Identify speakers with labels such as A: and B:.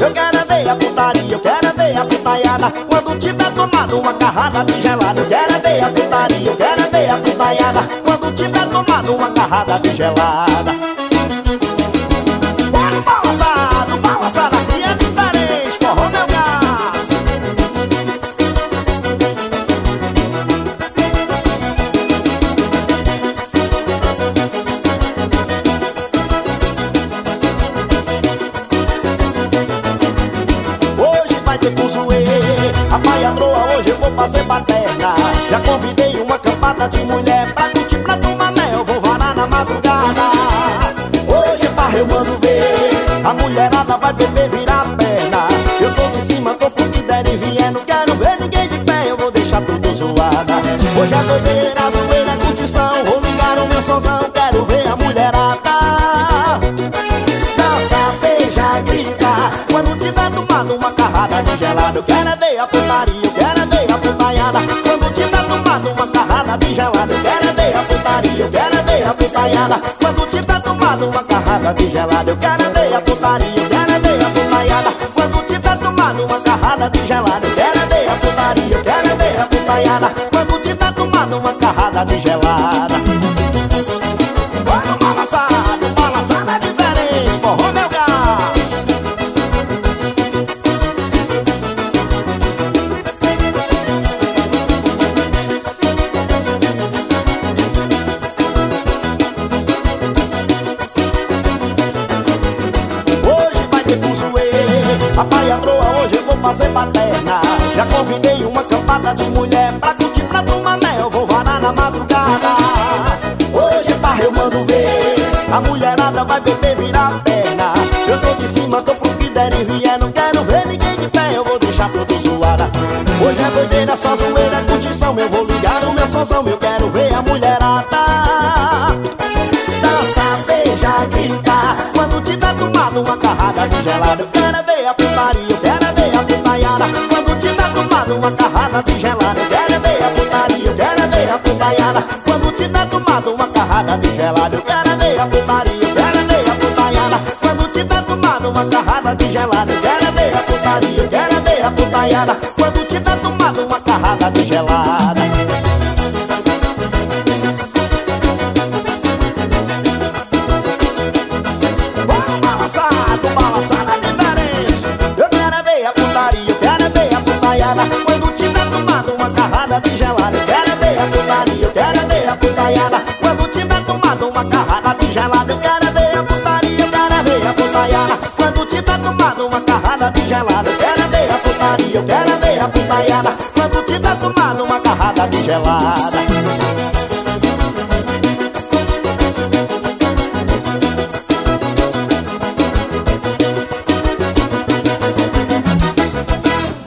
A: Eu quero é ver a putaria, eu quero é ver a putaiada. Quando tiver tomado uma carrada de gelado. Eu quero é ver a putaria, eu quero é ver a putaiada. Quando tiver tomado uma carrada de gelada. Bora balançado, balançado, aqui é diferente, forró meu gás. Hoje vai ter fuzuê, a paiadroa hoje eu vou fazer baterna. Já convidei uma campada de mulher pra curtir, pra tomar mel, vou varar na madrugada. Hoje farra eu mando ver, a mulherada vai beber, virar a perna. Eu tô de cima, tô pro que der e vier, não quero ver ninguém de pé, eu vou deixar tudo zoada. Hoje é doideira, zoeira, curtição, vou ligar o meu sonzão, quero ver a mulherada. Dança, beija, grita, quando tiver tomado uma carrada de gelado. Eu quero é ver a putaria, eu quero é ver a putaiada. Quando tiver tomado uma carrada de gelado. Eu quero é ver a putaria, eu quero é ver a putaiada. Quando tiver tomado uma carrada de gelado. Eu quero é ver a putaria, eu quero é ver a putaiada. Quando tiver tomado uma carrada de gelado. Eu quero é ver a putaria, eu quero é ver a putaiada. Quando tiver tomado uma carrada de gelada. Bora balançado, balançado é diferente, forró meu gás. Hoje vai ter fuzuê, a paiadroa hoje eu vou fazer baterna. Já convidei uma campada de mulher pra curtir, pra tomar mel, vou varar na madrugada. Hoje é farra eu mando ver, a mulherada vai beber, virar a perna. Eu tô de cima, tô pro que der e vier, não quero ver ninguém de pé, eu vou deixar tudo zoada. Hoje é doideira, só zoeira, curtição, eu vou ligar o meu sonzão, eu quero ver a mulherada. Dança, beija, grita, quando tiver tomado uma carrada de gelado. Eu quero é ver a putaria, eu quero é ver a putaiada. Quando tiver tomado uma carrada de gelado. Eu quero é ver a putaria, eu quero é ver a putaiada. Quando tiver tomado uma carrada de gelado. Eu quero é ver a putaria, eu quero é ver a putaiada. Quando tiver tomado uma carrada de gelado. Eu quero é ver a putaria, eu quero é ver a putaiada. Quando tiver tomado uma carrada de gelada. Balançado, balançado é diferente. Eu quero é ver a putaria, eu quero é ver a putaiada. Quando tiver tomado uma carrada de gelado. Eu quero é ver a putaria, eu quero é ver a putaiada. Quando tiver tomado uma carrada de gelado. Eu quero é ver a putaria, eu quero é ver a putaiada. Quando tiver tomado uma carrada de gelado. Eu quero é ver a putaria, eu quero é ver a putaiada. Quando tiver tomado uma carrada de gelado.